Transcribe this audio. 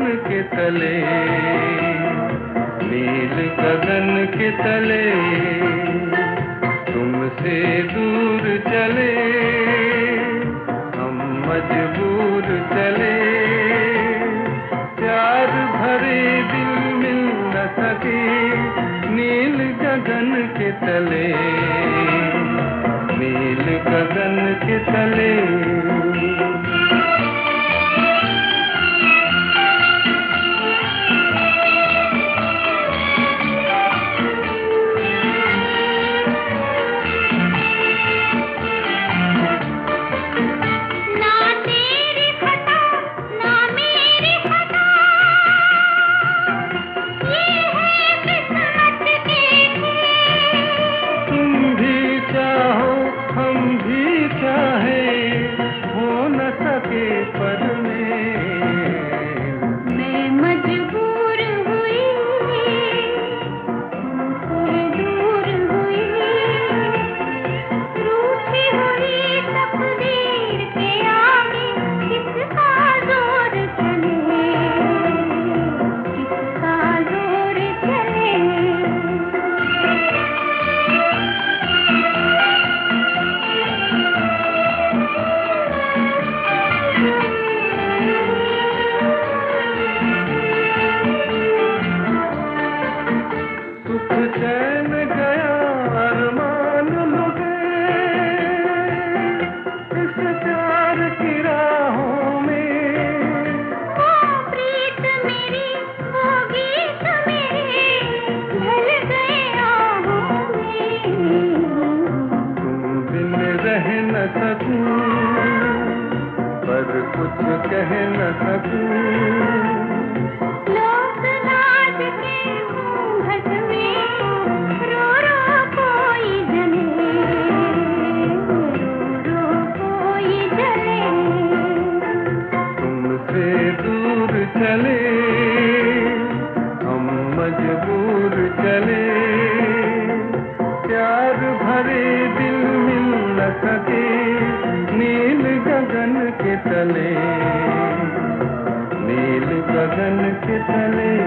के तले, नील गगन के तले तुमसे दूर चले, हम मजबूर चले, प्यार भरे दिल मिल न सके, नील गगन के तले, नील गगन के तले। पर कुछ कह न सकूं, लोक लाज के घूंघट में रो रो कोई जले, रो रो कोई जले, तुमसे दूर चले, हम मजबूर चले, प्यार भरे दिल मिल न सके, नील गगन के तले, नील गगन के तले।